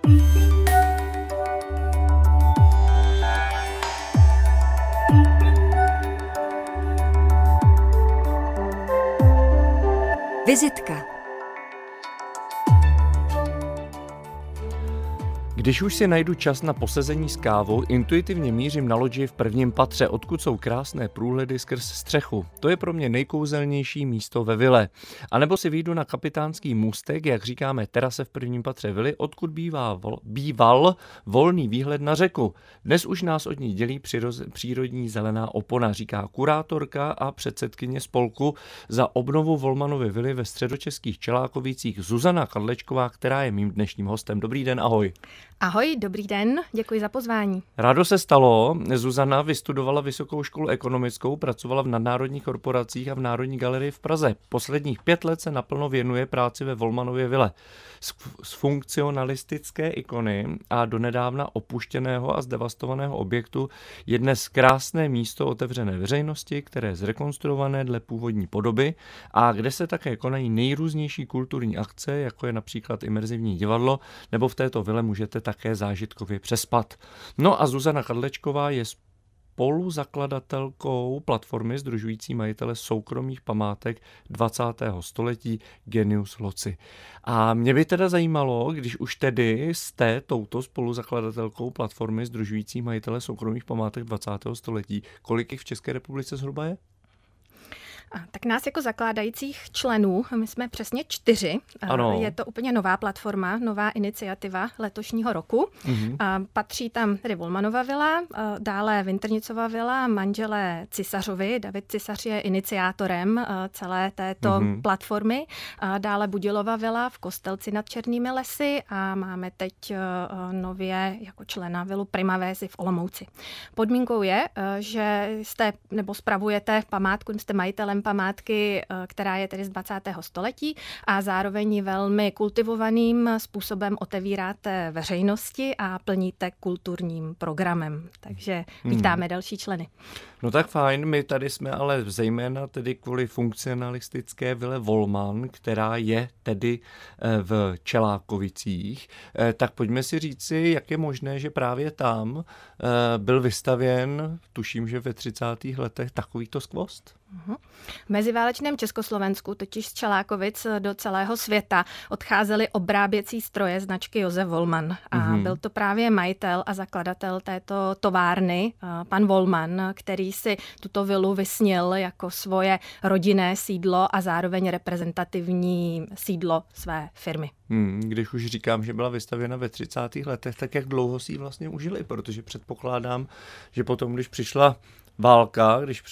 Vizitka. Když už si najdu čas na posezení s kávou, intuitivně mířím na loďi v prvním patře, odkud jsou krásné průhledy skrz střechu. To je pro mě nejkouzelnější místo ve vile. A nebo si vyjdu na kapitánský můstek, jak říkáme terase v prvním patře vily, odkud býval volný výhled na řeku. Dnes už nás od ní dělí přírodní zelená opona, říká kurátorka a předsedkyně spolku za obnovu Volmanovy vily ve středočeských Čelákovicích Zuzana Kadlečková, která je mým dnešním hostem. Dobrý den, ahoj. Ahoj, dobrý den, děkuji za pozvání. Rádo se stalo. Zuzana vystudovala Vysokou školu ekonomickou, pracovala v nadnárodních korporacích a v Národní galerii v Praze. Posledních 5 let se naplno věnuje práci ve Volmanově vile. Z funkcionalistické ikony a donedávna opuštěného a zdevastovaného objektu je dnes krásné místo otevřené veřejnosti, které je zrekonstruované dle původní podoby a kde se také konají nejrůznější kulturní akce, jako je například imerzivní divadlo, nebo v této vile můžete také zážitkově přespat. No a Zuzana Kadlečková je spoluzakladatelkou platformy sdružující majitele soukromých památek 20. století Genius Loci. A mě by teda zajímalo, když už tedy jste touto spoluzakladatelkou platformy sdružující majitele soukromých památek 20. století, kolik jich v České republice zhruba je? Tak nás jako zakládajících členů, my jsme přesně 4. Ano. Je to úplně nová platforma, nová iniciativa letošního roku. Mm-hmm. Patří tam tedy Volmanova vila, dále Vintrnicova vila, manželé Cisařovi. David Cisař je iniciátorem celé této platformy. Dále Budilova vila v Kostelci nad Černými lesy a máme teď nově jako člena vilu Primavézy v Olomouci. Podmínkou je, že jste nebo spravujete památku, jste majitelem památky, která je tedy z 20. století a zároveň velmi kultivovaným způsobem otevíráte veřejnosti a plníte kulturním programem. Takže vítáme další členy. No tak fajn, my tady jsme ale zejména tedy kvůli funkcionalistické vile Volman, která je tedy v Čelákovicích. Tak pojďme si říci, jak je možné, že právě tam byl vystavěn, tuším, že ve 30. letech takovýto skvost? V meziválečném Československu totiž z Čelákovic do celého světa odcházely obráběcí stroje značky Josef Volman. A byl to právě majitel a zakladatel této továrny, pan Volman, který si tuto vilu vysnil jako svoje rodinné sídlo a zároveň reprezentativní sídlo své firmy. Když už říkám, že byla vystavěna ve 30. letech, tak jak dlouho si ji vlastně užili? Protože předpokládám, že potom, když přišla válka, když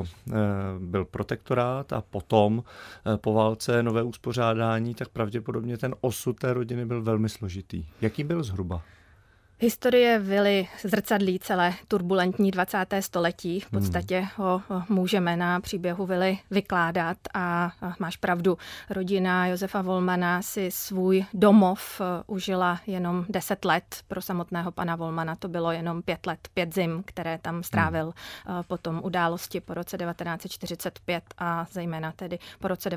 byl protektorát a potom po válce nové uspořádání, tak pravděpodobně ten osud té rodiny byl velmi složitý. Jaký byl zhruba? Historie vily zrcadlí celé turbulentní 20. století. V podstatě ho můžeme na příběhu vily vykládat a máš pravdu. Rodina Josefa Volmana si svůj domov užila jenom 10 let. Pro samotného pana Volmana to bylo jenom 5 let, 5 zim, které tam strávil. Potom události po roce 1945 a zejména tedy po roce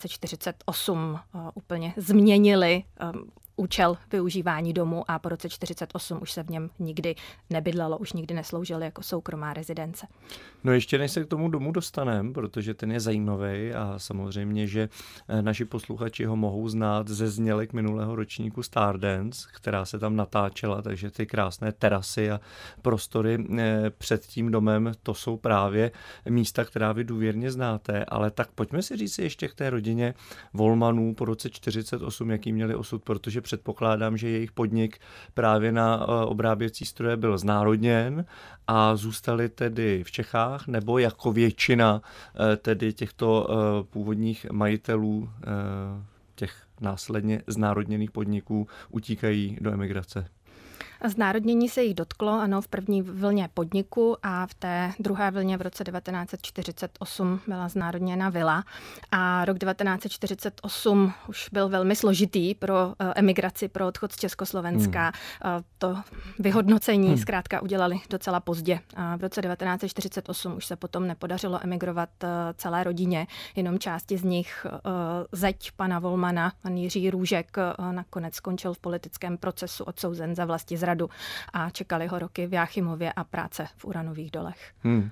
1948 úplně změnili účel využívání domu a po roce 1948 už se v něm nikdy nebydlelo, už nikdy nesloužil jako soukromá rezidence. No ještě než se k tomu domu dostaneme, protože ten je zajímavý a samozřejmě, že naši posluchači ho mohou znát ze znělek minulého ročníku Stardance, která se tam natáčela, takže ty krásné terasy a prostory před tím domem, to jsou právě místa, která vy důvěrně znáte, ale tak pojďme si říct ještě k té rodině Volmanů po roce 1948, jaký měli osud, protože předpokládám, že jejich podnik právě na obráběcí stroje byl znárodněn a zůstali tedy v Čechách, nebo jako většina tedy těchto původních majitelů těch následně znárodněných podniků utíkají do emigrace? Znárodnění se jich dotklo, ano, v první vlně podniku a v té druhé vlně v roce 1948 byla znárodněna vila. A rok 1948 už byl velmi složitý pro emigraci, pro odchod z Československa. To vyhodnocení zkrátka udělali docela pozdě. A v roce 1948 už se potom nepodařilo emigrovat celé rodině, jenom části z nich. Zeď pana Volmana, pan Jiří Růžek, nakonec skončil v politickém procesu, odsouzen za vlastizradu a čekali ho roky v Jáchymově a práce v uranových dolech.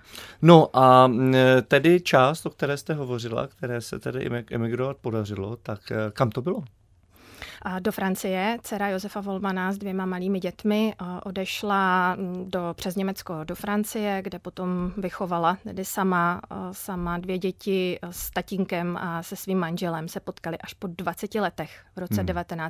No a tedy část, o které jste hovořila, které se tedy emigrovat podařilo, tak kam to bylo? Do Francie. Dcera Josefa Volmana s 2 malými dětmi odešla přes Německo do Francie, kde potom vychovala tedy sama 2 děti s tatínkem a se svým manželem. Se potkali až po 20 letech v roce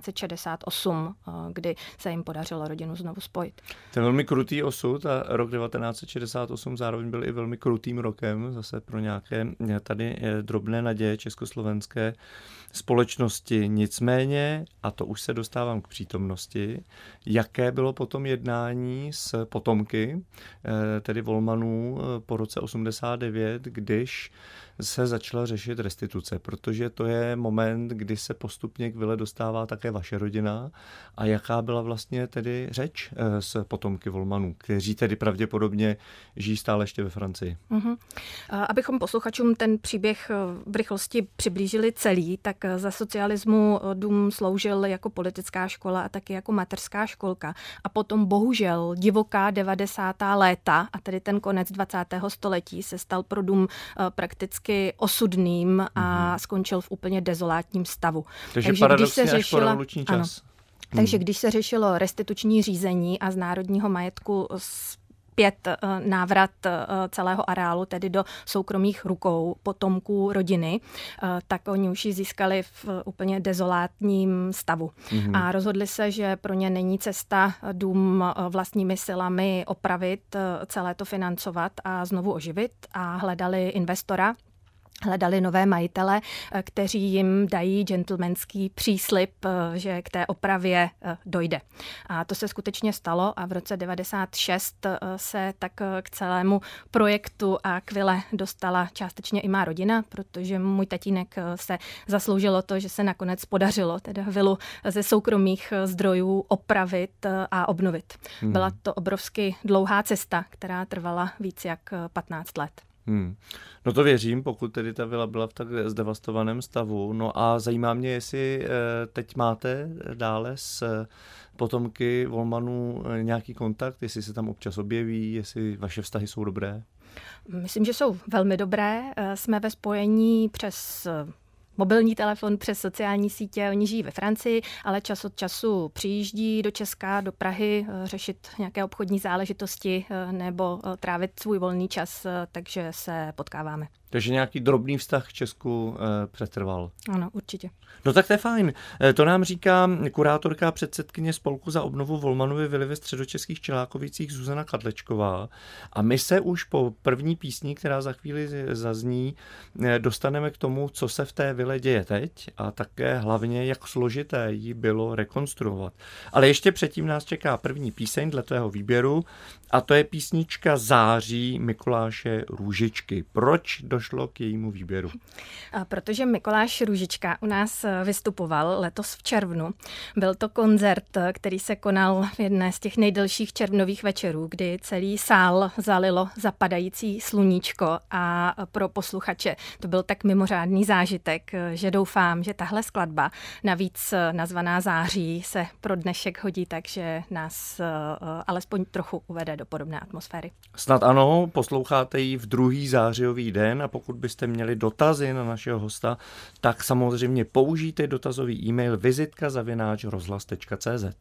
1968, kdy se jim podařilo rodinu znovu spojit. To je velmi krutý osud a rok 1968 zároveň byl i velmi krutým rokem zase pro nějaké tady drobné naděje československé společnosti. Nicméně, a to už se dostávám k přítomnosti, jaké bylo potom jednání s potomky, tedy Volmanů po roce 89, když se začala řešit restituce, protože to je moment, kdy se postupně k vile dostává také vaše rodina a jaká byla vlastně tedy řeč s potomky Volmanů, kteří tedy pravděpodobně žijí stále ještě ve Francii. Abychom posluchačům ten příběh v rychlosti přiblížili celý, tak za socialismu dům sloužil jako politická škola a taky jako mateřská školka. A potom bohužel divoká 90. léta a tedy ten konec 20. století se stal pro dům prakticky osudným a skončil v úplně dezolátním stavu. Takže paradoxně až po revoluční čas. Takže když se řešilo restituční řízení a z národního majetku zpět návrat celého areálu, tedy do soukromých rukou potomků rodiny, tak oni už ji získali v úplně dezolátním stavu. A rozhodli se, že pro ně není cesta dům vlastními silami opravit, celé to financovat a znovu oživit a hledali investora. Hledali nové majitele, kteří jim dají gentlemanský příslib, že k té opravě dojde. A to se skutečně stalo a v roce 96 se tak k celému projektu a k vile dostala částečně i má rodina, protože můj tatínek se zasloužilo to, že se nakonec podařilo teda vilu ze soukromých zdrojů opravit a obnovit. Byla to obrovsky dlouhá cesta, která trvala víc jak 15 let. No to věřím, pokud tedy ta vila byla v tak zdevastovaném stavu. No a zajímá mě, jestli teď máte dále s potomky Volmanů nějaký kontakt, jestli se tam občas objeví, jestli vaše vztahy jsou dobré? Myslím, že jsou velmi dobré. Jsme ve spojení přes mobilní telefon, přes sociální sítě. Oni žijí ve Francii, ale čas od času přijíždí do Česka, do Prahy řešit nějaké obchodní záležitosti nebo trávit svůj volný čas, takže se potkáváme. Takže nějaký drobný vztah k Česku přetrval. Ano, určitě. No tak to je fajn. To nám říká kurátorka a předsedkyně Spolku za obnovu Volmanovy vily ve středočeských Čelákovicích Zuzana Kadlečková. A my se už po první písni, která za chvíli zazní, dostaneme k tomu, co se v té vile děje teď a také hlavně, jak složité jí bylo rekonstruovat. Ale ještě předtím nás čeká první píseň dle tvého výběru a to je písnička Září Mikuláše Růžičky. Proč došlo k jejímu výběru? Protože Mikuláš Růžička u nás vystupoval letos v červnu. Byl to koncert, který se konal v jedné z těch nejdelších červnových večerů, kdy celý sál zalilo zapadající sluníčko a pro posluchače to byl tak mimořádný zážitek, že doufám, že tahle skladba, navíc nazvaná Září, se pro dnešek hodí, takže nás alespoň trochu uvede do podobné atmosféry. Snad ano, posloucháte ji v druhý zářijový den a pokud byste měli dotazy na našeho hosta, tak samozřejmě použijte dotazový e-mail vizitka@rozhlas.cz.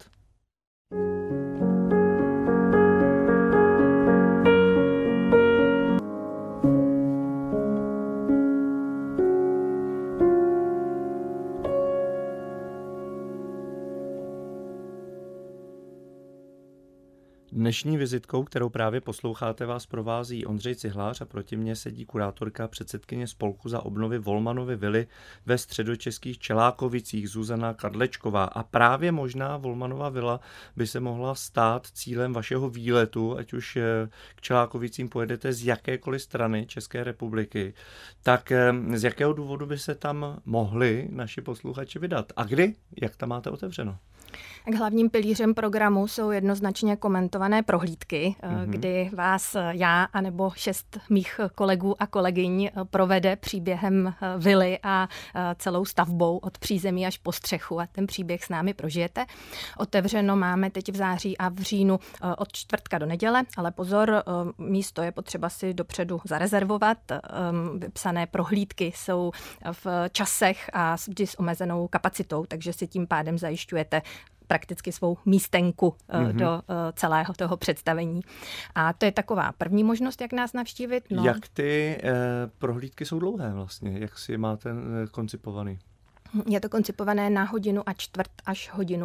Dnešní vizitkou, kterou právě posloucháte, vás provází Ondřej Cihlář a proti mně sedí kurátorka předsedkyně Spolku za obnovy Volmanovy vily ve středočeských Čelákovicích Zuzana Kadlečková. A právě možná Volmanova vila by se mohla stát cílem vašeho výletu, ať už k Čelákovicím pojedete z jakékoliv strany České republiky. Tak z jakého důvodu by se tam mohli naši posluchači vydat? A kdy? Jak tam máte otevřeno? Tak hlavním pilířem programu jsou jednoznačně komentované prohlídky, kdy vás já anebo 6 mých kolegů a kolegyň provede příběhem vily a celou stavbou od přízemí až po střechu a ten příběh s námi prožijete. Otevřeno máme teď v září a v říjnu od čtvrtka do neděle, ale pozor, místo je potřeba si dopředu zarezervovat. Vypsané prohlídky jsou v časech a vždy s omezenou kapacitou, takže si tím pádem zajišťujete prakticky svou místenku do celého toho představení. A to je taková první možnost, jak nás navštívit. No. Jak ty prohlídky jsou dlouhé vlastně? Jak si máte koncipovaný? Je to koncipované na 1,25 až 1,5 hodiny.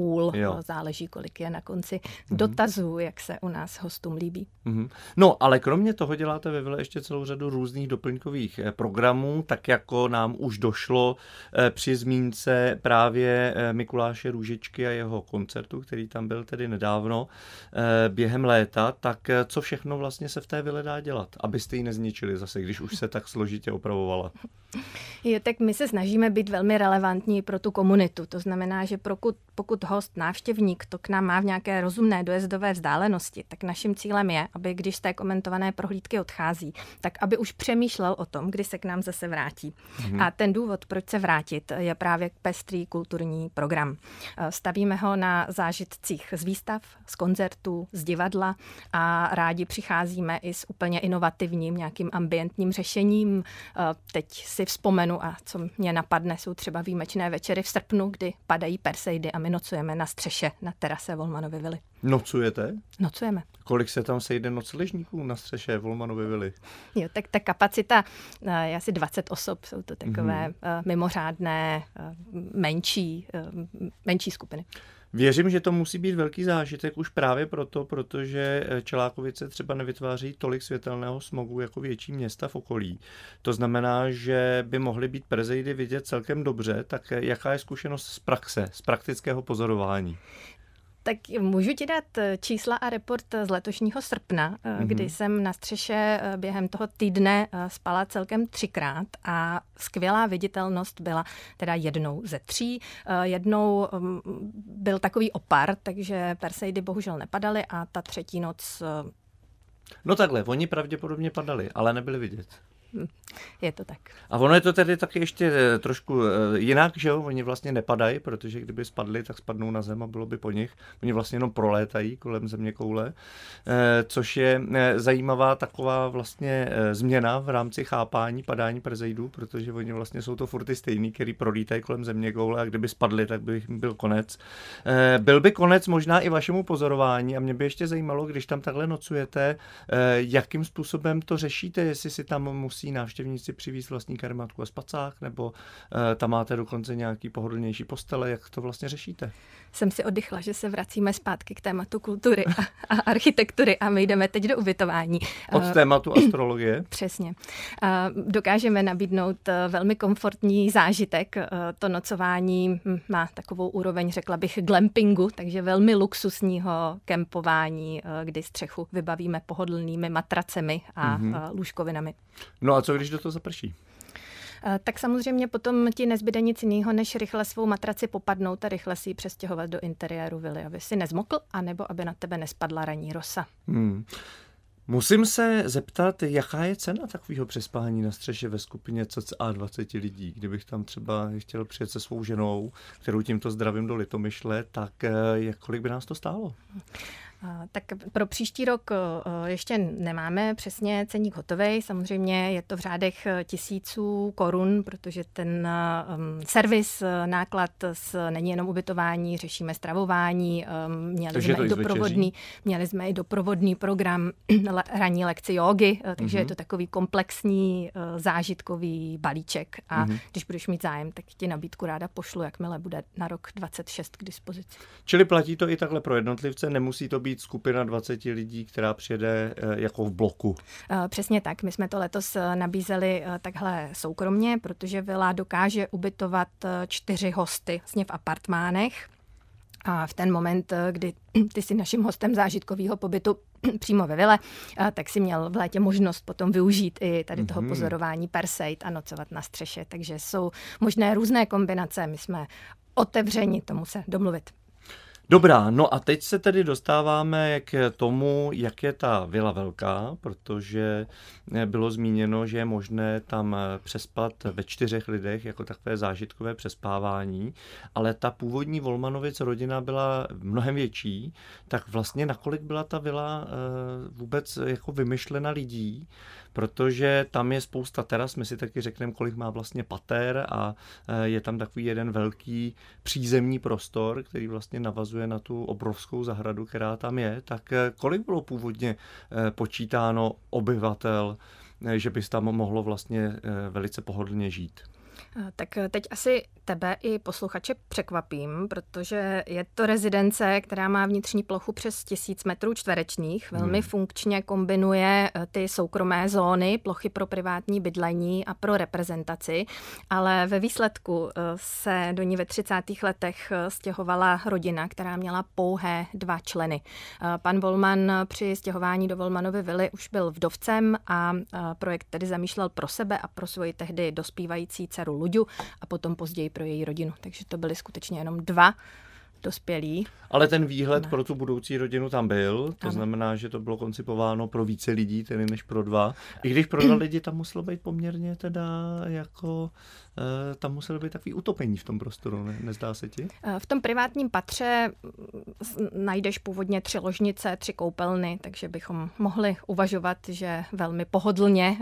Jo. Záleží, kolik je na konci dotazů, jak se u nás hostům líbí. No, ale kromě toho děláte ve vile ještě celou řadu různých doplňkových programů, tak jako nám už došlo při zmínce právě Mikuláše Růžičky a jeho koncertu, který tam byl tedy nedávno během léta. Tak co všechno vlastně se v té vile dá dělat, abyste ji nezničili zase, když už se tak složitě opravovala? Jo, tak my se snažíme být velmi relevantní pro tu komunitu. To znamená, že pokud host, návštěvník to k nám má v nějaké rozumné dojezdové vzdálenosti, tak naším cílem je, aby když z té komentované prohlídky odchází, tak aby už přemýšlel o tom, kdy se k nám zase vrátí. A ten důvod, proč se vrátit, je právě pestrý kulturní program. Stavíme ho na zážitcích z výstav, z koncertů, z divadla a rádi přicházíme i s úplně inovativním nějakým ambientním řešením. Teď si vzpomenu a co mě napadne, jsou třeba výjimečné večery v srpnu, kdy padají perseidy a my nocujeme na střeše na terase Volmanovy vily. Nocujete? Nocujeme. Kolik se tam sejde nocležníků na střeše Volmanovy vily? Jo, tak ta kapacita je asi 20 osob, jsou to takové mimořádné, menší skupiny. Věřím, že to musí být velký zážitek už právě proto, protože Čelákovice třeba nevytváří tolik světelného smogu jako větší města v okolí. To znamená, že by mohly být perseidy vidět celkem dobře, tak jaká je zkušenost z praxe, z praktického pozorování? Tak můžu ti dát čísla a report z letošního srpna, kdy jsem na střeše během toho týdne spala celkem 3krát a skvělá viditelnost byla teda 1 ze 3. Jednou byl takový opar, takže perseidy bohužel nepadaly a ta 3. noc... No takhle, oni pravděpodobně padali, ale nebyli vidět. Je to tak. A ono je to tedy taky ještě trošku jinak, že jo? Oni vlastně nepadají, protože kdyby spadli, tak spadnou na zem a bylo by po nich. Oni vlastně jenom prolétají kolem zeměkoule, což je zajímavá taková vlastně změna v rámci chápání padání perseidů, protože oni vlastně jsou to furt ty stejný, který prolítají kolem zeměkoule a kdyby spadli, tak by byl konec. Byl by konec možná i vašemu pozorování a mě by ještě zajímalo, když tam takhle nocujete, jakým způsobem to řešíte, jestli si tam musí návštěvníci přivést vlastní karimatku a spacák, nebo tam máte dokonce nějaký pohodlnější postele, jak to vlastně řešíte? Jsem si oddychla, že se vracíme zpátky k tématu kultury a architektury a my jdeme teď do ubytování. Od tématu astrologie? Přesně. Dokážeme nabídnout velmi komfortní zážitek. To nocování má takovou úroveň, řekla bych, glampingu, takže velmi luxusního kempování, kdy střechu vybavíme pohodlnými matracemi a lůžkovinami. No a co když do toho zaprší? Tak samozřejmě potom ti nezbyde nic jiného, než rychle svou matraci popadnout a rychle si ji přestěhovat do interiéru vily, aby si nezmokl, anebo aby na tebe nespadla ranní rosa. Musím se zeptat, jaká je cena takového přespání na střeše ve skupině cca 20 lidí? Kdybych tam třeba chtěl přijet se svou ženou, kterou tímto zdravím do Litomyšle, tak kolik by nás to stálo? Tak pro příští rok ještě nemáme přesně ceník hotovej. Samozřejmě je to v řádech 1000 korun, protože ten servis, náklad není jenom ubytování, řešíme stravování, měli jsme i doprovodný program ranní lekce jógy, takže je to takový komplexní zážitkový balíček a když budeš mít zájem, tak ti nabídku ráda pošlu, jakmile bude na rok 26 k dispozici. Čili platí to i takhle pro jednotlivce, nemusí to být být skupina 20 lidí, která přijede jako v bloku. Přesně tak. My jsme to letos nabízeli takhle soukromně, protože vila dokáže ubytovat 4 hosty vlastně v apartmánech. A v ten moment, kdy ty jsi naším hostem zážitkového pobytu přímo ve vile, tak si měl v létě možnost potom využít i tady toho pozorování Perseid a nocovat na střeše. Takže jsou možné různé kombinace. My jsme otevřeni tomu se domluvit. Dobrá, no a teď se tedy dostáváme k tomu, jak je ta vila velká, protože bylo zmíněno, že je možné tam přespat ve 4 lidech jako takové zážitkové přespávání, ale ta původní Wolmanovic rodina byla mnohem větší, tak vlastně nakolik byla ta vila vůbec jako vymyšlena lidí, protože tam je spousta teras, my si taky řekneme, kolik má vlastně pater a je tam takový jeden velký přízemní prostor, který vlastně navazuje na tu obrovskou zahradu, která tam je. Tak kolik bylo původně počítáno obyvatel, že bys tam mohlo vlastně velice pohodlně žít? Tak teď asi tebe i posluchače překvapím, protože je to rezidence, která má vnitřní plochu přes 1000 metrů čtverečních. Velmi funkčně kombinuje ty soukromé zóny, plochy pro privátní bydlení a pro reprezentaci, ale ve výsledku se do ní ve 30. letech stěhovala rodina, která měla pouhé 2 členy. Pan Wolman při stěhování do Wolmanovy vily už byl vdovcem a projekt tedy zamýšlel pro sebe a pro svoji tehdy dospívající dceru Luďu a potom později pro její rodinu. Takže to byly skutečně jenom 2 dospělí. Ale ten výhled pro tu budoucí rodinu tam byl, to znamená, že to bylo koncipováno pro více lidí, tedy než pro 2. I když pro 2 lidi tam muselo být poměrně teda jako, tam muselo být takový utopení v tom prostoru, nezdá se ti? V tom privátním patře najdeš původně 3 ložnice, 3 koupelny, takže bychom mohli uvažovat, že velmi pohodlně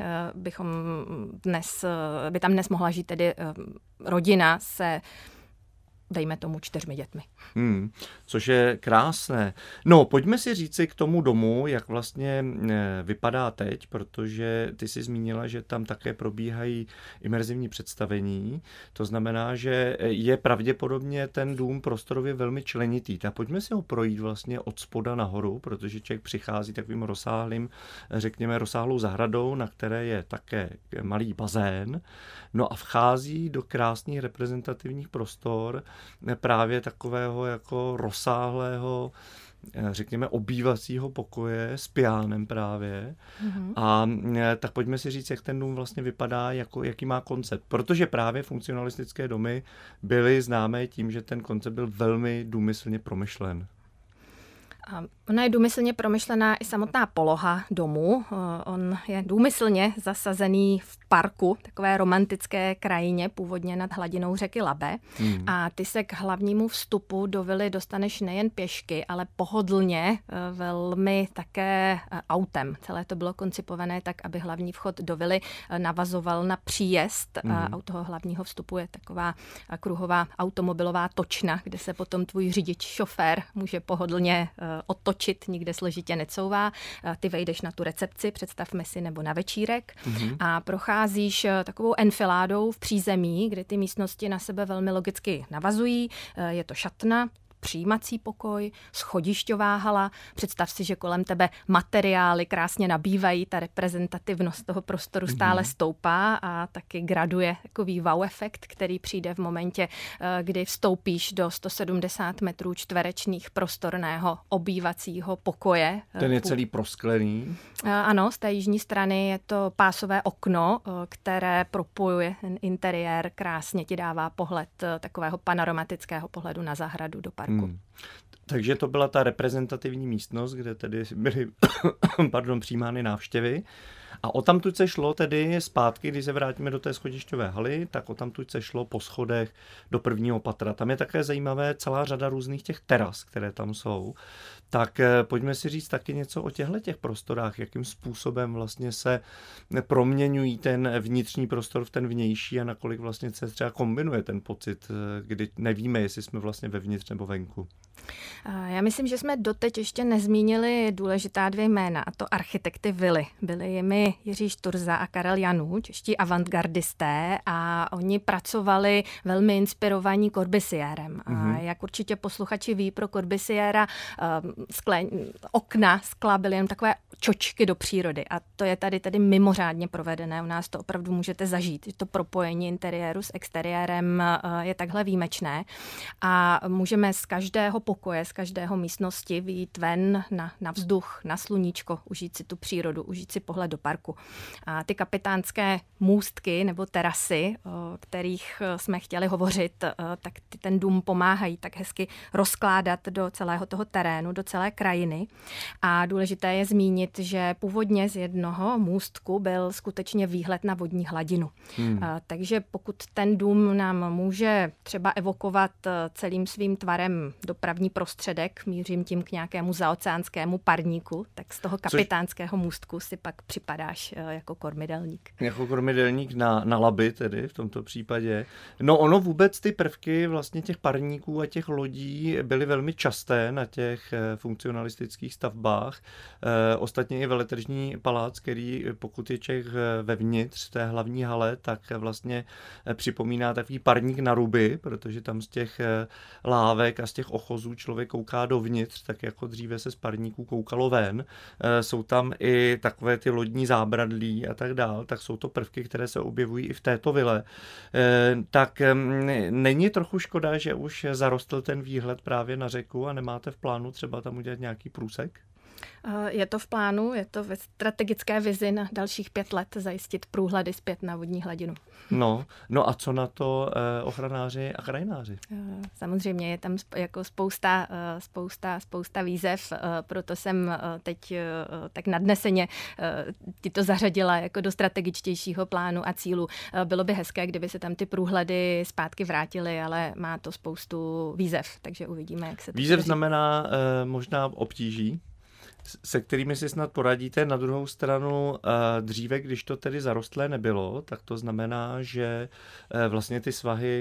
by tam dnes mohla žít tedy rodina se dejme tomu 4 dětmi. Což je krásné. No, pojďme si říci k tomu domu, jak vlastně vypadá teď, protože ty jsi zmínila, že tam také probíhají imerzivní představení. To znamená, že je pravděpodobně ten dům prostorově velmi členitý. Tak pojďme si ho projít vlastně od spoda nahoru, protože člověk přichází takovým rozsáhlou zahradou, na které je také malý bazén. No a vchází do krásných reprezentativních prostor, právě takového jako rozsáhlého, řekněme, obývacího pokoje s piánem právě. A tak pojďme si říct, jak ten dům vlastně vypadá, jaký má koncept. Protože právě funkcionalistické domy byly známé tím, že ten koncept byl velmi důmyslně promyšlen. Ona je důmyslně promyšlená i samotná poloha domu. On je důmyslně zasazený v parku, takové romantické krajině, původně nad hladinou řeky Labe. A ty se k hlavnímu vstupu do vily dostaneš nejen pěšky, ale pohodlně, velmi také autem. Celé to bylo koncipované tak, aby hlavní vchod do vily navazoval na příjezd. A u toho hlavního vstupu je taková kruhová automobilová točna, kde se potom tvůj řidič, šofér může pohodlně otočit, nikde složitě necouvá. Ty vejdeš na tu recepci, představme si, nebo na večírek a procházíš takovou enfiládou v přízemí, kde ty místnosti na sebe velmi logicky navazují. Je to šatna, přijímací pokoj, schodišťová hala. Představ si, že kolem tebe materiály krásně nabývají, ta reprezentativnost toho prostoru stále stoupá a taky graduje takový wow efekt, který přijde v momentě, kdy vstoupíš do 170 metrů čtverečných prostorného obývacího pokoje. Ten je celý prosklený. Ano, z té jižní strany je to pásové okno, které propojuje ten interiér, krásně ti dává pohled takového panoramatického pohledu na zahradu do parku. Takže to byla ta reprezentativní místnost, kde tedy byly přijímány návštěvy. A odtamtud se šlo tedy zpátky, když se vrátíme do té schodišťové haly, tak odtamtud se šlo po schodech do 1. patra. Tam je také zajímavé celá řada různých těch teras, které tam jsou. Tak pojďme si říct taky něco o těch prostorách, jakým způsobem vlastně se proměňují ten vnitřní prostor v ten vnější a nakolik vlastně se třeba kombinuje ten pocit, kdy nevíme, jestli jsme vlastně vevnitř nebo venku. Já myslím, že jsme doteď ještě nezmínili důležitá 2 jména, a to architekty vily. Byli jimi Jiří Šturza a Karel Janů, čeští avantgardisté, a oni pracovali velmi inspirovaní Corbusierem. A jak určitě posluchači ví, pro Corbusiera skla byly jen takové čočky do přírody, a to je tady tedy mimořádně provedené. U nás to opravdu můžete zažít. To propojení interiéru s exteriérem je takhle výjimečné a můžeme z každého pokoje, z každého místnosti vyjít ven na vzduch, na sluníčko, užít si tu přírodu, užít si pohled do parku. A ty kapitánské můstky nebo terasy, o kterých jsme chtěli hovořit, tak ten dům pomáhají tak hezky rozkládat do celého toho terénu, do celé krajiny. A důležité je zmínit, že původně z jednoho můstku byl skutečně výhled na vodní hladinu. Takže pokud ten dům nám může třeba evokovat celým svým tvarem dopravní prostředek, mířím tím k nějakému zaoceánskému parníku, tak z toho kapitánského můstku si pak připadáš jako kormidelník. Jako kormidelník na Labi tedy v tomto případě. No ono vůbec ty prvky vlastně těch parníků a těch lodí byly velmi časté na těch funkcionalistických stavbách. Ostatně i Veletržní palác, který pokud je Čech vevnitř té hlavní hale, tak vlastně připomíná takový parník na ruby, protože tam z těch lávek a z těch ochozů člověk kouká dovnitř, tak jako dříve se z parníků koukalo ven. Jsou tam i takové ty lodní zábradlí a tak dál, tak jsou to prvky, které se objevují i v této vile. Tak není trochu škoda, že už zarostl ten výhled právě na řeku a nemáte v plánu třeba tam udělat nějaký průsek? Je to v plánu, je to ve strategické vizi na dalších 5 let zajistit průhledy zpět na vodní hladinu. No a co na to ochranáři a krajináři? Samozřejmě je tam jako spousta výzev, proto jsem teď tak nadneseně ti to zařadila jako do strategičtějšího plánu a cílu. Bylo by hezké, kdyby se tam ty průhledy zpátky vrátily, ale má to spoustu výzev, takže uvidíme, jak se to Výzev znamená možná obtíží, se kterými si snad poradíte. Na druhou stranu dříve, když to tedy zarostlé nebylo, tak to znamená, že vlastně ty svahy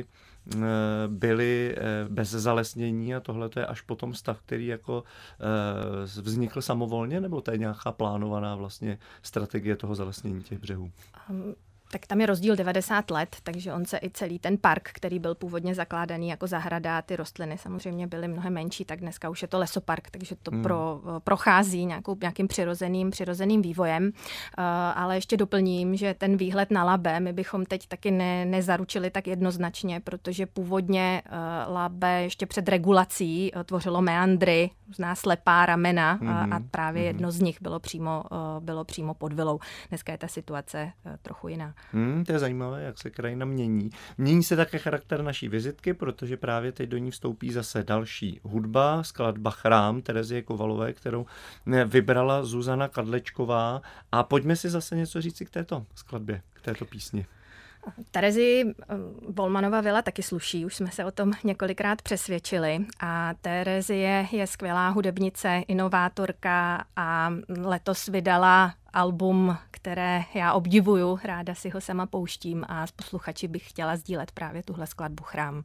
byly bez zalesnění a tohle to je až potom stav, který jako vznikl samovolně, nebo to je nějaká plánovaná vlastně strategie toho zalesnění těch břehů? Tak tam je rozdíl 90 let, takže on se i celý ten park, který byl původně zakládaný jako zahrada, ty rostliny samozřejmě byly mnohem menší, tak dneska už je to lesopark, takže to prochází nějakým přirozeným vývojem. Ale ještě doplním, že ten výhled na Labe my bychom teď taky nezaručili tak jednoznačně, protože původně Labe ještě před regulací tvořilo meandry, různá slepá ramena a právě jedno z nich bylo přímo pod vilou. Dneska je ta situace trochu jiná. To je zajímavé, jak se krajina mění. Mění se také charakter naší vizitky, protože právě teď do ní vstoupí zase další hudba, skladba Chrám Terezie Kovalové, kterou vybrala Zuzana Kadlečková. A pojďme si zase něco říci k této skladbě, k této písni. Terezii Volmanova vila taky sluší, už jsme se o tom několikrát přesvědčili. A Terezie je skvělá hudebnice, inovátorka a letos vydala album, které já obdivuju, ráda si ho sama pouštím a s posluchači bych chtěla sdílet právě tuhle skladbu Chrám.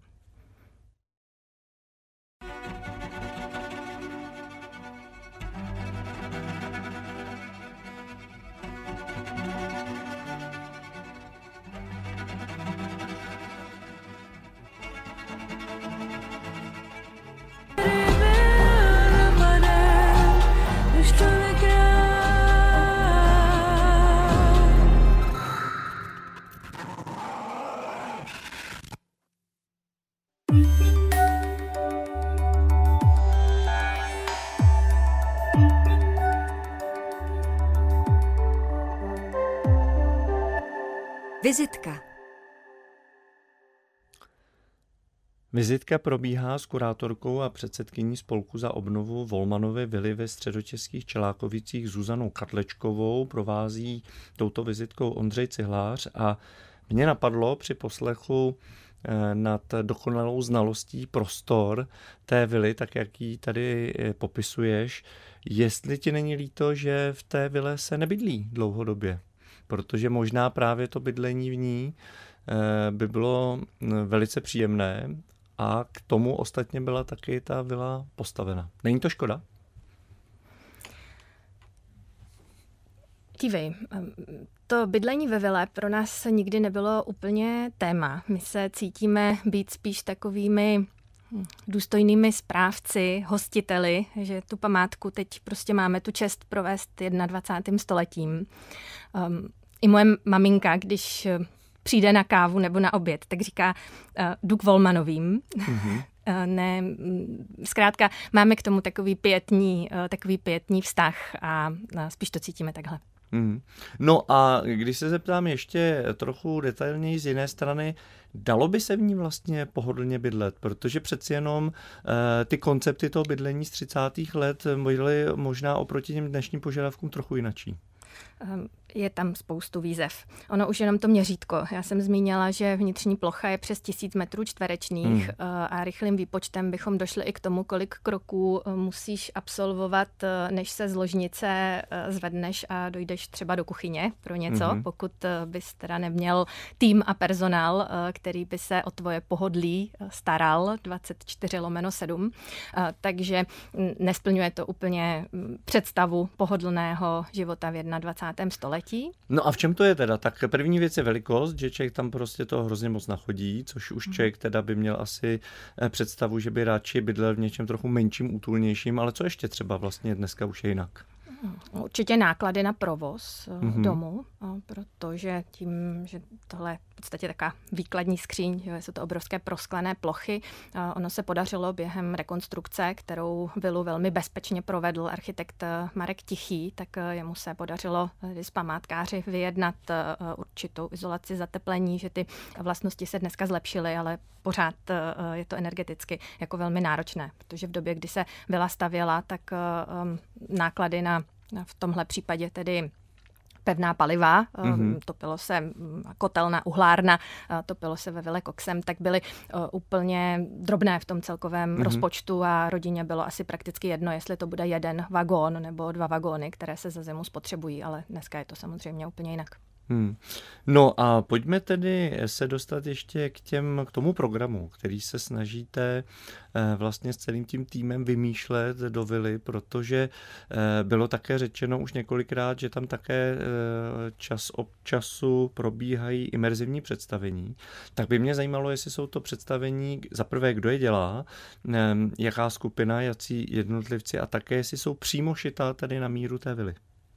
Vizitka. Vizitka probíhá s kurátorkou a předsedkyní spolku za obnovu Volmanovy vily ve středočeských Čelákovicích Zuzanou Kadlečkovou. Provází touto vizitkou Ondřej Cihlář a mě napadlo při poslechu nad dokonalou znalostí prostor té vily, tak jak ji tady popisuješ, jestli ti není líto, že v té vile se nebydlí dlouhodobě. Protože možná právě to bydlení v ní by bylo velice příjemné a k tomu ostatně byla taky ta vila postavena. Není to škoda? Dívej, to bydlení ve vile pro nás nikdy nebylo úplně téma. My se cítíme být spíš takovými důstojnými správci, hostiteli, že tu památku teď prostě máme tu čest provést 21. stoletím. I moje maminka, když přijde na kávu nebo na oběd, tak říká jdu k Volmanovým. Mm-hmm. Ne, zkrátka máme k tomu takový pietní vztah a spíš to cítíme takhle. No a když se zeptám ještě trochu detailněji z jiné strany, dalo by se v ní vlastně pohodlně bydlet, protože přeci jenom ty koncepty toho bydlení z 30. let byly možná oproti těm dnešním požadavkům trochu jinačí. Je tam spoustu výzev. Ono už jenom to měřítko. Já jsem zmínila, že vnitřní plocha je přes 1000 metrů čtverečných a rychlým výpočtem bychom došli i k tomu, kolik kroků musíš absolvovat, než se z ložnice zvedneš a dojdeš třeba do kuchyně pro něco, pokud bys teda neměl tým a personál, který by se o tvoje pohodlí staral 24/7. Takže nesplňuje to úplně představu pohodlného života v 21. století. No a v čem to je teda? Tak první věc je velikost, že člověk tam prostě toho hrozně moc nachodí, což už člověk teda by měl asi představu, že by radši bydlel v něčem trochu menším, útulnějším, ale co ještě třeba vlastně dneska už je jinak? Určitě náklady na provoz domu, protože tím, že tohle je v podstatě taková výkladní skříň, že jsou to obrovské prosklené plochy. Ono se podařilo během rekonstrukce, kterou vilu velmi bezpečně provedl architekt Marek Tichý, tak jemu se podařilo s památkáři vyjednat určitou izolaci, zateplení, že ty vlastnosti se dneska zlepšily, ale pořád je to energeticky jako velmi náročné, protože v době, kdy se vila stavěla, tak náklady na v tomhle případě tedy pevná paliva, topilo se kotelna, uhlárna, topilo se ve vile koksem, tak byly úplně drobné v tom celkovém rozpočtu a rodině bylo asi prakticky jedno, jestli to bude 1 vagón nebo 2 vagóny, které se za zimu spotřebují, ale dneska je to samozřejmě úplně jinak. No a pojďme tedy se dostat ještě k tomu programu, který se snažíte vlastně s celým tím týmem vymýšlet do vily, protože bylo také řečeno už několikrát, že tam také čas od času probíhají imerzivní představení. Tak by mě zajímalo, jestli jsou to představení, za prvé, kdo je dělá, jaká skupina, jací jednotlivci a také, jestli jsou přímo šitá tady na míru té vily.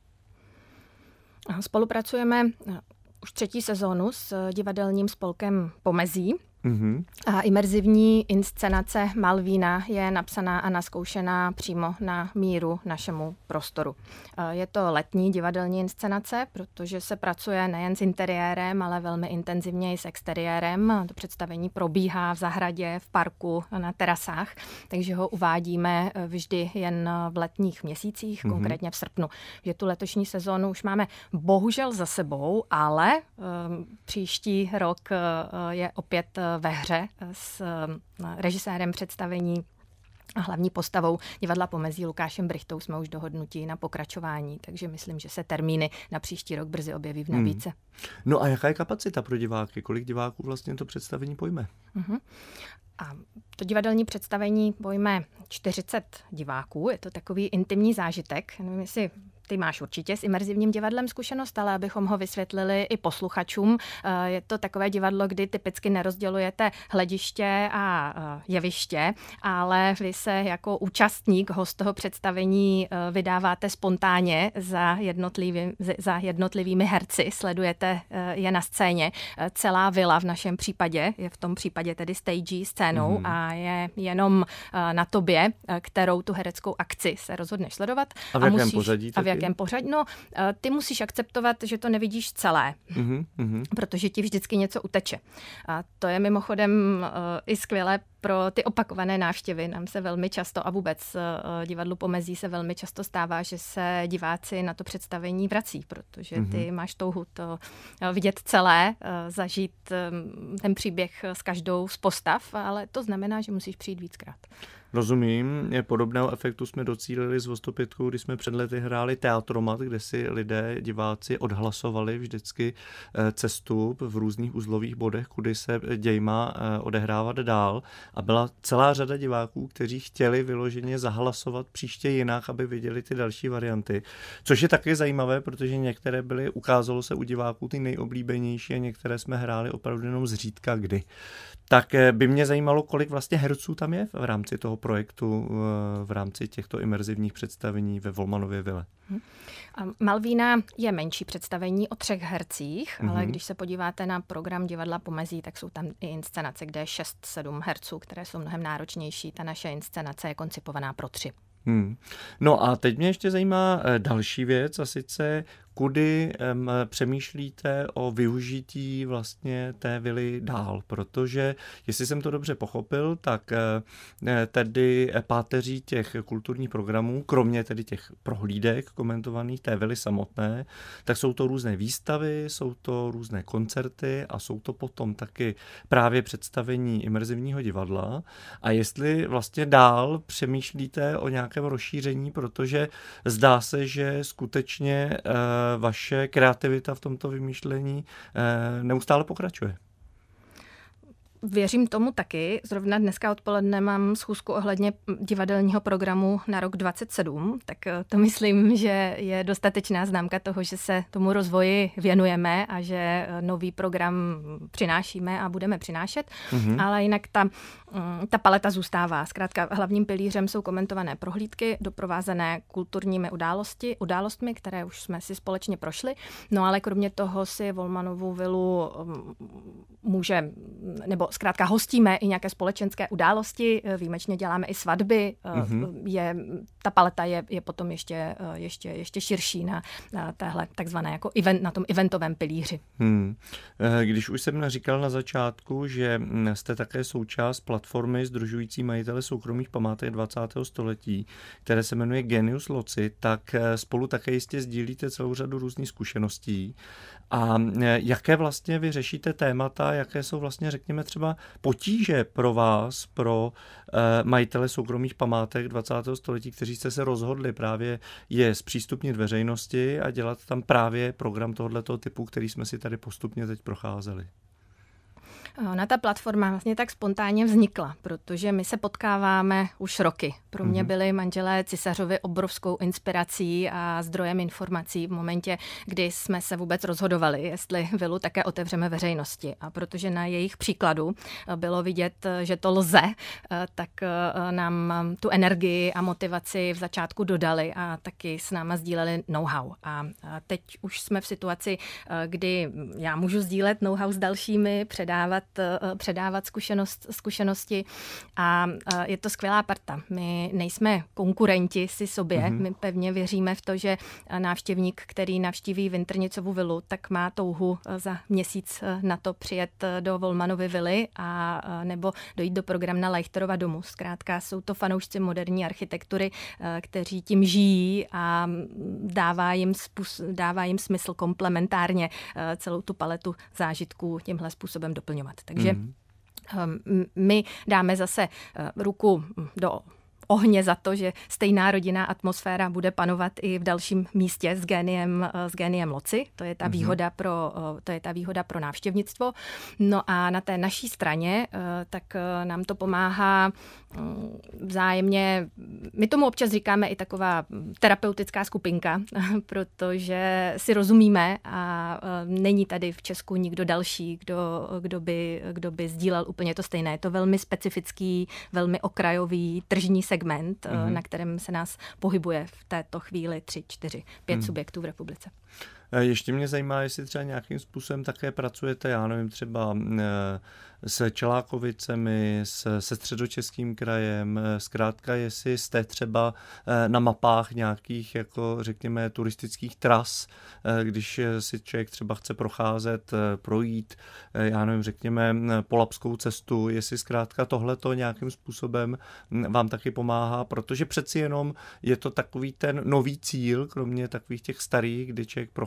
Spolupracujeme už 3. sezónu s divadelním spolkem Pomezí. A imerzivní inscenace Malvína je napsaná a naskoušená přímo na míru našemu prostoru. Je to letní divadelní inscenace, protože se pracuje nejen s interiérem, ale velmi intenzivně i s exteriérem. To představení probíhá v zahradě, v parku, na terasách, takže ho uvádíme vždy jen v letních měsících, konkrétně v srpnu. Že tu letošní sezónu už máme bohužel za sebou, ale příští rok je opět ve hře s režisérem představení a hlavní postavou divadla Pomezí Lukášem Brychtou jsme už dohodnutí na pokračování, takže myslím, že se termíny na příští rok brzy objeví v nabídce. No a jaká je kapacita pro diváky? Kolik diváků vlastně to představení pojme? A to divadelní představení pojme 40 diváků, je to takový intimní zážitek. Nevím, jestli ty máš určitě s imerzivním divadlem zkušenost, ale abychom ho vysvětlili i posluchačům, je to takové divadlo, kdy typicky nerozdělujete hlediště a jeviště, ale vy se jako účastník, host toho představení vydáváte spontánně za jednotlivými herci, sledujete je na scéně. Celá vila v našem případě je v tom případě tedy stage scénou a je jenom na tobě, kterou tu hereckou akci se rozhodneš sledovat. A v jakém pořadí? No, ty musíš akceptovat, že to nevidíš celé, protože ti vždycky něco uteče. A to je mimochodem i skvělé pro ty opakované návštěvy. Nám se velmi často a vůbec divadlu Pomezí se velmi často stává, že se diváci na to představení vrací, protože ty máš touhu to vidět celé, zažít ten příběh s každou z postav, ale to znamená, že musíš přijít víckrát. Rozumím. Podobného efektu jsme docílili s Vostopětkou, když jsme před lety hráli Teatromat, kde si lidé, diváci odhlasovali vždycky cestu v různých uzlových bodech, kudy se děj má odehrávat dál. A byla celá řada diváků, kteří chtěli vyloženě zahlasovat příště jinak, aby viděli ty další varianty. Což je taky zajímavé, protože některé ukázalo se u diváků ty nejoblíbenější a některé jsme hráli opravdu jenom zřídka kdy. Tak by mě zajímalo, kolik vlastně herců tam je v rámci toho projektu, v rámci těchto imerzivních představení ve Volmanově vile. Malvína je menší představení o 3 hercích, ale když se podíváte na program Divadla Pomezí, tak jsou tam i inscenace, kde je 6-7 herců, které jsou mnohem náročnější. Ta naše inscenace je koncipovaná pro 3. No a teď mě ještě zajímá další věc, a sice kudy přemýšlíte o využití vlastně té vily dál, protože, jestli jsem to dobře pochopil, tak tedy páteří těch kulturních programů, kromě tedy těch prohlídek komentovaných té vily samotné, tak jsou to různé výstavy, jsou to různé koncerty a jsou to potom taky právě představení imerzivního divadla. A jestli vlastně dál přemýšlíte o nějakém rozšíření, protože zdá se, že skutečně vaše kreativita v tomto vymýšlení neustále pokračuje. Věřím tomu taky. Zrovna dneska odpoledne mám schůzku ohledně divadelního programu na rok 2027, tak to myslím, že je dostatečná známka toho, že se tomu rozvoji věnujeme a že nový program přinášíme a budeme přinášet, ale jinak ta paleta zůstává. Zkrátka hlavním pilířem jsou komentované prohlídky, doprovázené kulturními událostmi, které už jsme si společně prošli, no ale kromě toho si Volmanovu vilu může, nebo zkrátka hostíme i nějaké společenské události, výjimečně děláme i svatby, ta paleta je potom ještě širší na téhle takzvané jako event, na tom eventovém pilíři. Když už jsem říkal na začátku, že jste také součást platformy sdružující majitele soukromých památek 20. století, které se jmenuje Genius Loci, tak spolu také jistě sdílíte celou řadu různých zkušeností. A jaké vlastně vy řešíte témata, jaké jsou vlastně, řekněme, třeba potíže pro vás, pro majitele soukromých památek 20. století, kteří jste se rozhodli právě je zpřístupnit veřejnosti a dělat tam právě program tohoto typu, který jsme si tady postupně teď procházeli? Ona ta platforma vlastně tak spontánně vznikla, protože my se potkáváme už roky. Pro mě byli manželé Cisařovi obrovskou inspirací a zdrojem informací v momentě, kdy jsme se vůbec rozhodovali, jestli vilu také otevřeme veřejnosti. A protože na jejich příkladu bylo vidět, že to lze, tak nám tu energii a motivaci v začátku dodali a taky s náma sdíleli know-how. A teď už jsme v situaci, kdy já můžu sdílet know-how s dalšími, předávat zkušenosti a je to skvělá parta. My nejsme konkurenti si sobě, my pevně věříme v to, že návštěvník, který navštíví Vintrnicovu vilu, tak má touhu za měsíc na to přijet do Volmanovy vily a nebo dojít do programu Leichterova domu. Zkrátka jsou to fanoušci moderní architektury, kteří tím žijí a dává jim smysl komplementárně celou tu paletu zážitků tímhle způsobem doplňovat. Takže my dáme zase ruku do ohně za to, že stejná rodinná atmosféra bude panovat i v dalším místě s Géniem Loci. To je ta výhoda pro návštěvnictvo. No a na té naší straně tak nám to pomáhá vzájemně. My tomu občas říkáme i taková terapeutická skupinka, protože si rozumíme a není tady v Česku nikdo další, kdo by sdílel úplně to stejné. Je to velmi specifický, velmi okrajový tržní segment, na kterém se nás pohybuje v této chvíli 3, 4, 5 subjektů v republice. Ještě mě zajímá, jestli třeba nějakým způsobem také pracujete, já nevím, třeba s Čelákovicemi, se Středočeským krajem, zkrátka jestli jste třeba na mapách nějakých, jako řekněme, turistických tras, když si člověk třeba chce projít, já nevím, řekněme, Polabskou cestu, jestli zkrátka tohleto nějakým způsobem vám taky pomáhá, protože přeci jenom je to takový ten nový cíl, kromě takových těch starých, kdy člověk prochází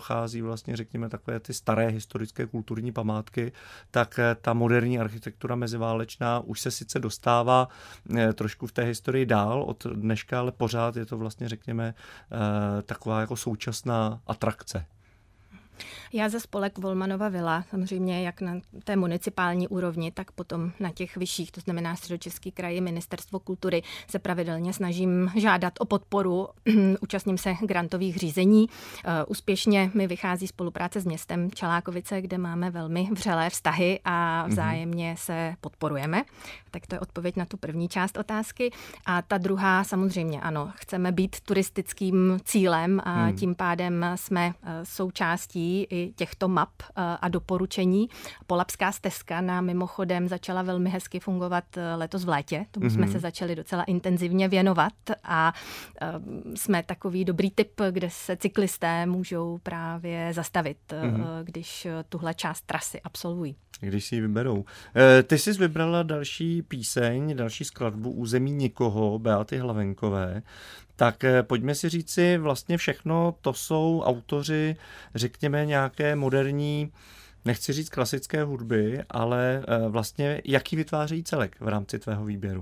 prochází vlastně, řekněme, takové ty staré historické kulturní památky, tak ta moderní architektura meziválečná už se sice dostává trošku v té historii dál od dneška, ale pořád je to vlastně, řekněme, taková jako současná atrakce. Já za spolek Volmanova vila, samozřejmě jak na té municipální úrovni, tak potom na těch vyšších, to znamená Středočeský kraj, Ministerstvo kultury, se pravidelně snažím žádat o podporu, účastním se grantových řízení. Úspěšně mi vychází spolupráce s městem Čelákovice, kde máme velmi vřelé vztahy a vzájemně se podporujeme. Tak to je odpověď na tu první část otázky. A ta druhá, samozřejmě ano, chceme být turistickým cílem a tím pádem jsme součástí i těchto map a doporučení. Polabská stezka nám mimochodem začala velmi hezky fungovat letos v létě. Tomu jsme se začali docela intenzivně věnovat a jsme takový dobrý tip, kde se cyklisté můžou právě zastavit, když tuhle část trasy absolvují. Když si ji vyberou. Ty jsi vybrala další píseň, další skladbu Území nikoho, Beaty Hlavenkové. Tak pojďme si říci, vlastně všechno to jsou autoři, řekněme, nějaké moderní, nechci říct klasické hudby, ale vlastně jaký vytvářejí celek v rámci tvého výběru?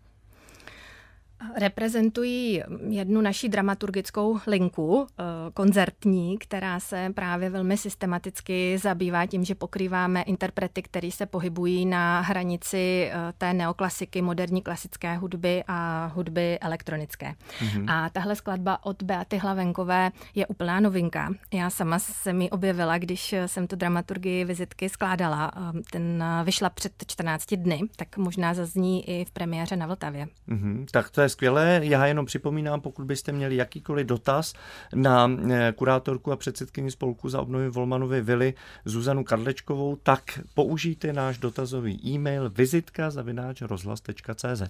Reprezentují jednu naši dramaturgickou linku, koncertní, která se právě velmi systematicky zabývá tím, že pokrýváme interprety, který se pohybují na hranici té neoklasiky, moderní klasické hudby a hudby elektronické. A tahle skladba od Beaty Hlavenkové je úplná novinka. Já sama jsem ji objevila, když jsem tu dramaturgii vizitky skládala. Ten vyšla před 14 dny, tak možná zazní i v premiéře na Vltavě. Tak to je skvělé. Já jenom připomínám, pokud byste měli jakýkoliv dotaz na kurátorku a předsedkyni spolku za obnovy Volmanovy vily Zuzanu Kadlečkovou, tak použijte náš dotazový e-mail vizitka@rozhlas.cz.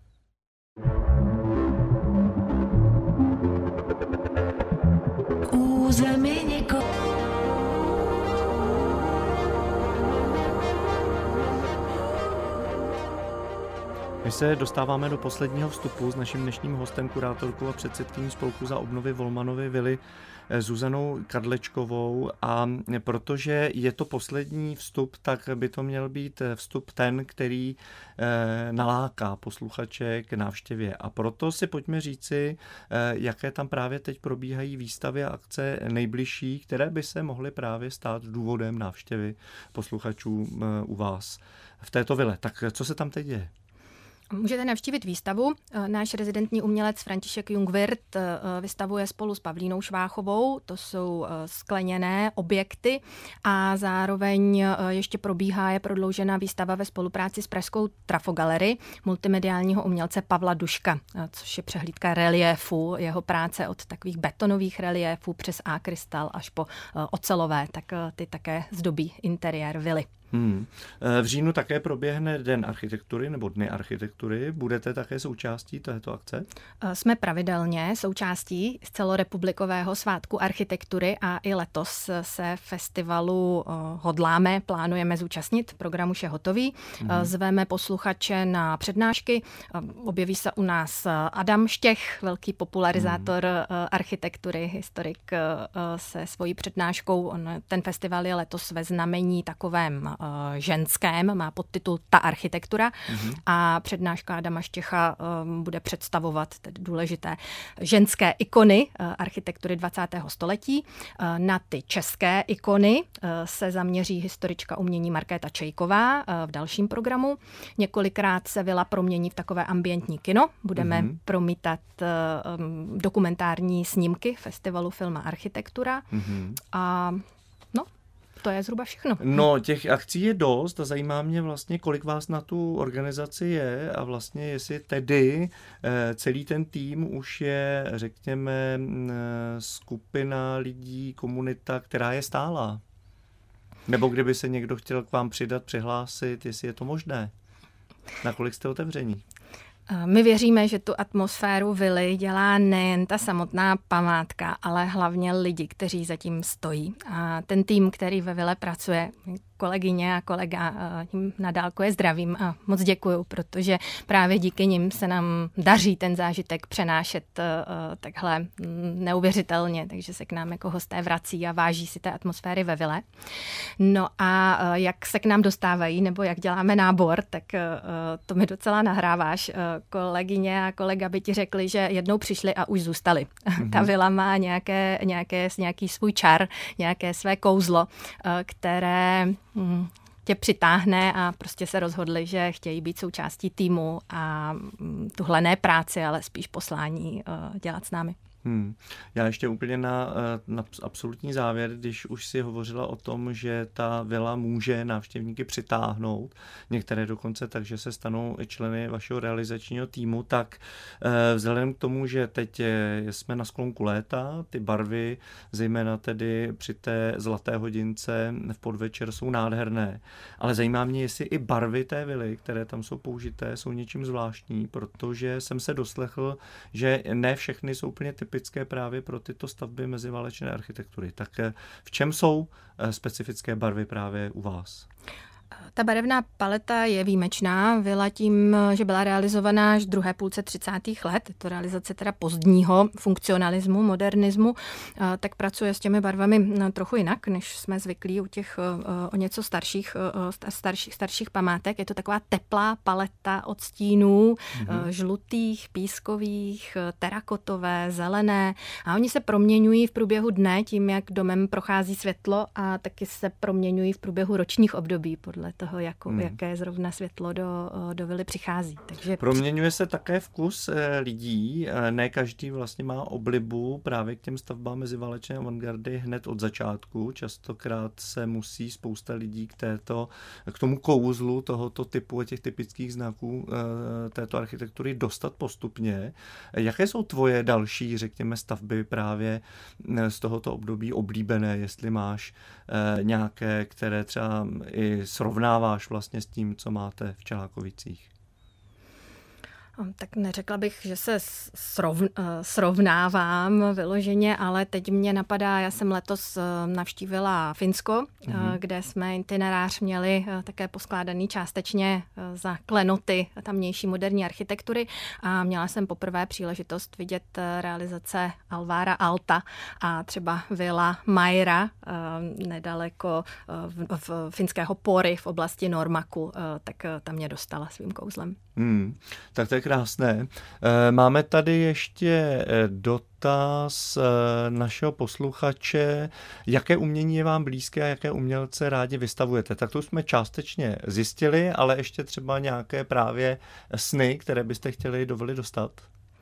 Území nikoho. My se dostáváme do posledního vstupu s naším dnešním hostem, kurátorkou a předsedkyní spolku za obnovy Volmanovy vily Zuzanou Kadlečkovou, a protože je to poslední vstup, tak by to měl být vstup ten, který naláká posluchače k návštěvě. A proto si pojďme říci, jaké tam právě teď probíhají výstavy a akce nejbližší, které by se mohly právě stát důvodem návštěvy posluchačů u vás v této vile. Tak co se tam teď děje? Můžete navštívit výstavu. Náš rezidentní umělec František Jungwirth vystavuje spolu s Pavlínou Šváchovou. To jsou skleněné objekty a zároveň ještě je prodloužená výstava ve spolupráci s pražskou Trafogalery multimediálního umělce Pavla Duška, což je přehlídka reliéfu, jeho práce od takových betonových reliéfů přes A-krystal až po ocelové, tak ty také zdobí interiér vily. V říjnu také proběhne Den architektury nebo Dny architektury. Budete také součástí této akce? Jsme pravidelně součástí celorepublikového svátku architektury a i letos se festivalu plánujeme zúčastnit. Program už je hotový. Zveme posluchače na přednášky. Objeví se u nás Adam Štěch, velký popularizátor architektury, historik se svojí přednáškou. Ten festival je letos ve znamení takovém ženském, má podtitul Ta architektura a přednáška Adama Štěcha bude představovat tedy důležité ženské ikony architektury 20. století. Na ty české ikony se zaměří historička umění Markéta Čejková v dalším programu. Několikrát se vila promění v takové ambientní kino. Budeme promítat dokumentární snímky festivalu Film a architektura a to je zhruba všechno. No, těch akcí je dost a zajímá mě vlastně, kolik vás na tu organizaci je a vlastně jestli tedy celý ten tým už je, řekněme, skupina lidí, komunita, která je stálá. Nebo kdyby se někdo chtěl k vám přidat, přihlásit, jestli je to možné. Nakolik jste otevření? My věříme, že tu atmosféru vily dělá nejen ta samotná památka, ale hlavně lidi, kteří zatím stojí. A ten tým, který ve vile pracuje, kolegyně a kolega jim na dálku je zdravím a moc děkuju, protože právě díky nim se nám daří ten zážitek přenášet takhle neuvěřitelně, takže se k nám jako hosté vrací a váží si té atmosféry ve vile. No a jak se k nám dostávají, nebo jak děláme nábor, tak to mi docela nahráváš. Kolegyně a kolega by ti řekli, že jednou přišli a už zůstali. Ta vila má nějaký svůj čar, nějaké své kouzlo, které tě přitáhne a prostě se rozhodli, že chtějí být součástí týmu a tuhle ne práci, ale spíš poslání dělat s námi. Já ještě úplně na absolutní závěr, když už si hovořila o tom, že ta vila může návštěvníky přitáhnout, některé dokonce tak, že se stanou členy vašeho realizačního týmu, tak vzhledem k tomu, že teď jsme na sklonku léta, ty barvy, zejména tedy při té zlaté hodince v podvečer, jsou nádherné. Ale zajímá mě, jestli i barvy té vily, které tam jsou použité, jsou něčím zvláštní, protože jsem se doslechl, že ne všechny jsou úplně typické právě pro tyto stavby meziválečné architektury. Tak v čem jsou specifické barvy právě u vás? Ta barevná paleta je výjimečná. Vila tím, že byla realizovaná až v druhé půlce 30. let, je to realizace teda pozdního funkcionalismu, modernismu, tak pracuje s těmi barvami trochu jinak, než jsme zvyklí u těch o něco starších památek. Je to taková teplá paleta odstínů, žlutých, pískových, terakotové, zelené a oni se proměňují v průběhu dne tím, jak domem prochází světlo a taky se proměňují v průběhu ročních období podle toho, jaké zrovna světlo do vily přichází. Takže proměňuje se také vkus lidí. Ne každý vlastně má oblibu právě k těm stavbám meziválečné avantgardy hned od začátku. Častokrát se musí spousta lidí k tomu kouzlu tohoto typu a těch typických znaků této architektury dostat postupně. Jaké jsou tvoje další, řekněme, stavby právě z tohoto období oblíbené, jestli máš nějaké, které třeba i srovnáváš vlastně s tím, co máte v Čelákovicích? Tak neřekla bych, že se srovnávám vyloženě, ale teď mě napadá, já jsem letos navštívila Finsko, kde jsme itinerář měli také poskládaný částečně za klenoty tamnější moderní architektury a měla jsem poprvé příležitost vidět realizace Alvara Alta a třeba vila Maira nedaleko v finského Pori v oblasti Normaku, tak tam mě dostala svým kouzlem. Tak to je krásné. Máme tady ještě dotaz našeho posluchače. Jaké umění je vám blízké a jaké umělce rádi vystavujete? Tak to jsme částečně zjistili, ale ještě třeba nějaké právě sny, které byste chtěli do vily dostat?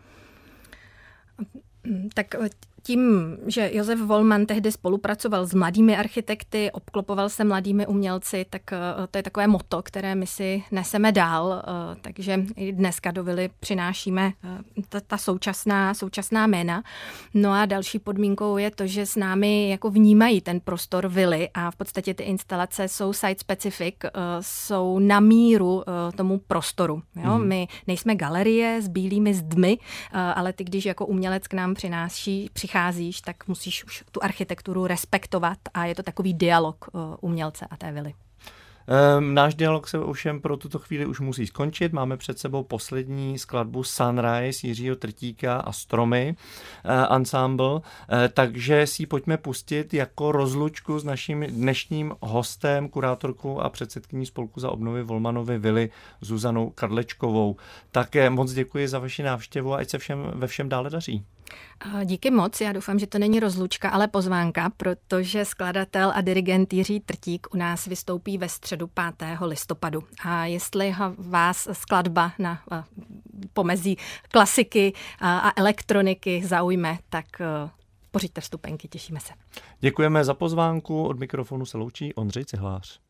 Tak tím, že Josef Volman tehdy spolupracoval s mladými architekty, obklopoval se mladými umělci, tak to je takové motto, které my si neseme dál. Takže i dneska do vily přinášíme ta současná jména. No a další podmínkou je to, že s námi jako vnímají ten prostor vily a v podstatě ty instalace jsou site specific, jsou na míru tomu prostoru. Jo? My nejsme galerie s bílými zdmi, ale ty, když jako umělec k nám přicházíš, tak musíš už tu architekturu respektovat a je to takový dialog umělce a té vily. Náš dialog se ovšem pro tuto chvíli už musí skončit. Máme před sebou poslední skladbu Sunrise Jiřího Trtíka a Stromy ensemble, takže si ji pojďme pustit jako rozlučku s naším dnešním hostem, kurátorkou a předsedkyní Spolku za obnovy Volmanovy vily Zuzanou Kadlečkovou. Tak moc děkuji za vaši návštěvu a ať se ve všem dále daří. Díky moc, já doufám, že to není rozlučka, ale pozvánka, protože skladatel a dirigent Jiří Trtík u nás vystoupí ve středu 5. listopadu. A jestli vás skladba na pomezí klasiky a elektroniky zaujme, tak pořiďte vstupenky, těšíme se. Děkujeme za pozvánku, od mikrofonu se loučí Ondřej Cihlář.